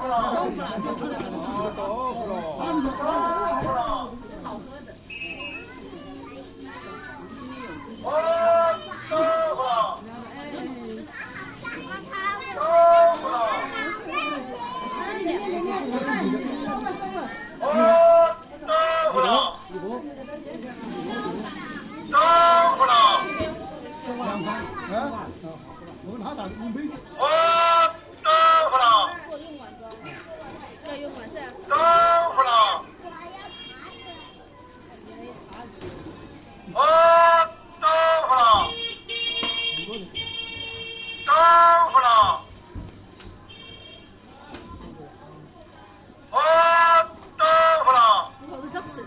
豆腐了，就是这个东西。 豆腐了。 好喝的。 我们他打你没。 我用完装，要用完噻。我是这吃。